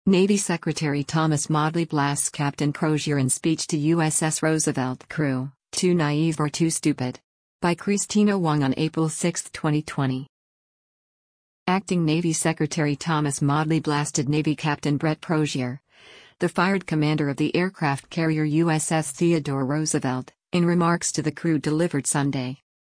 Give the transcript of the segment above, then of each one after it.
Navy Secretary Thomas Modly blasts Captain Crozier in speech to USS Roosevelt crew, "Too naive or too stupid." By Christina Wong on April 6, 2020. Acting Navy Secretary Thomas Modly blasted Navy Captain Brett Crozier, the fired commander of the aircraft carrier USS Theodore Roosevelt, in remarks to the crew delivered Sunday.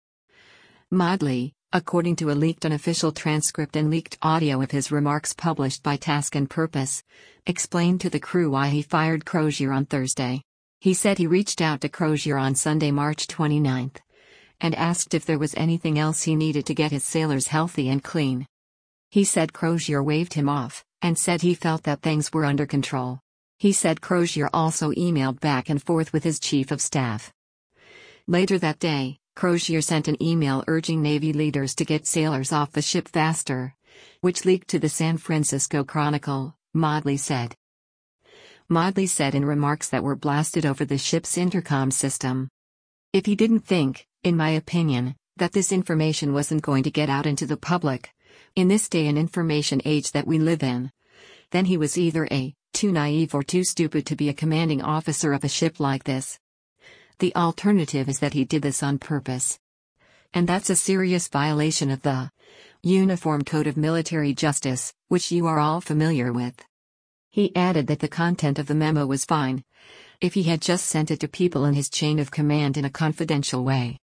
Modly, according to a leaked unofficial transcript and leaked audio of his remarks published by Task and Purpose, explained to the crew why he fired Crozier on Thursday. He said he reached out to Crozier on Sunday, March 29, and asked if there was anything else he needed to get his sailors healthy and clean. He said Crozier waved him off, and said he felt that things were under control. He said Crozier also emailed back and forth with his chief of staff. Later that day, Crozier sent an email urging Navy leaders to get sailors off the ship faster, which leaked to the San Francisco Chronicle, Modly said. Modly said in remarks that were blasted over the ship's intercom system. If he didn't think, in my opinion, that this information wasn't going to get out into the public, in this day and information age that we live in, then he was either too naive or too stupid to be a commanding officer of a ship like this. The alternative is that he did this on purpose. And that's a serious violation of the Uniform Code of Military Justice, which you are all familiar with. He added that the content of the memo was fine if he had just sent it to people in his chain of command in a confidential way.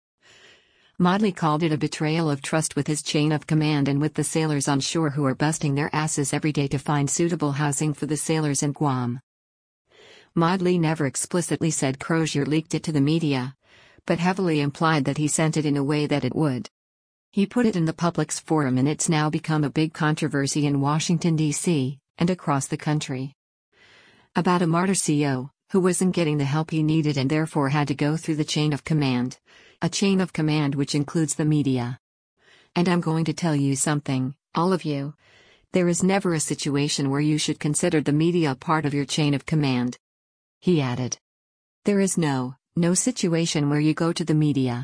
Modly called it a betrayal of trust with his chain of command and with the sailors on shore who are busting their asses every day to find suitable housing for the sailors in Guam. Modly never explicitly said Crozier leaked it to the media, but heavily implied that he sent it in a way that it would. He put it in the public's forum and it's now become a big controversy in Washington, D.C., and across the country. About a martyr CO, who wasn't getting the help he needed and therefore had to go through the chain of command, a chain of command which includes the media. And I'm going to tell you something, all of you. There is never a situation where you should consider the media part of your chain of command. He added. There is no situation where you go to the media.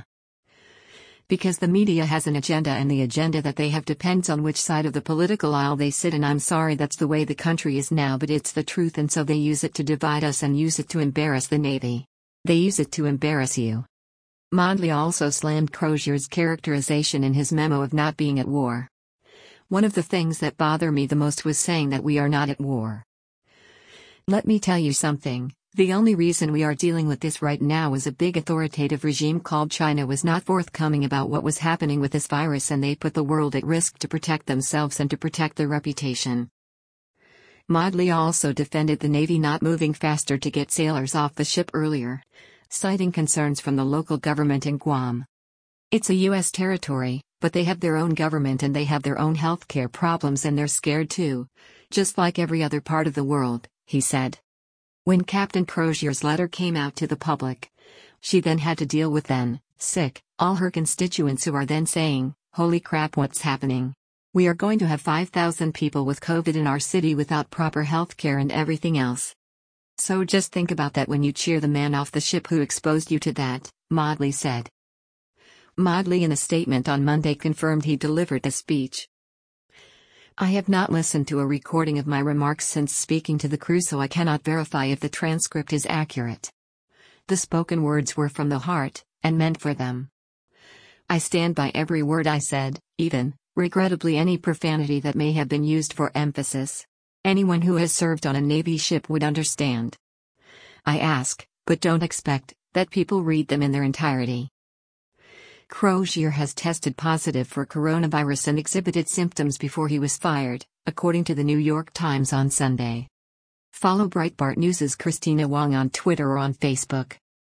Because the media has an agenda and the agenda that they have depends on which side of the political aisle they sit, and I'm sorry that's the way the country is now, but it's the truth, and so they use it to divide us and use it to embarrass the Navy. They use it to embarrass you. Modly also slammed Crozier's characterization in his memo of not being at war. One of the things that bother me the most was saying that we are not at war. Let me tell you something. The only reason we are dealing with this right now is a big authoritative regime called China was not forthcoming about what was happening with this virus, and they put the world at risk to protect themselves and to protect their reputation. Modly also defended the Navy not moving faster to get sailors off the ship earlier, citing concerns from the local government in Guam. It's a U.S. territory, but they have their own government and they have their own healthcare problems and they're scared too, just like every other part of the world, he said. When Captain Crozier's letter came out to the public, she then had to deal with all her constituents who are then saying, "Holy crap, what's happening? We are going to have 5,000 people with COVID in our city without proper health care and everything else." So just think about that when you cheer the man off the ship who exposed you to that, Modly said. Modly in a statement on Monday confirmed he delivered the speech. I have not listened to a recording of my remarks since speaking to the crew, so I cannot verify if the transcript is accurate. The spoken words were from the heart, and meant for them. I stand by every word I said, even, regrettably, any profanity that may have been used for emphasis. Anyone who has served on a Navy ship would understand. I ask, but don't expect, that people read them in their entirety. Crozier has tested positive for coronavirus and exhibited symptoms before he was fired, according to the New York Times on Sunday. Follow Breitbart News' Christina Wong on Twitter or on Facebook.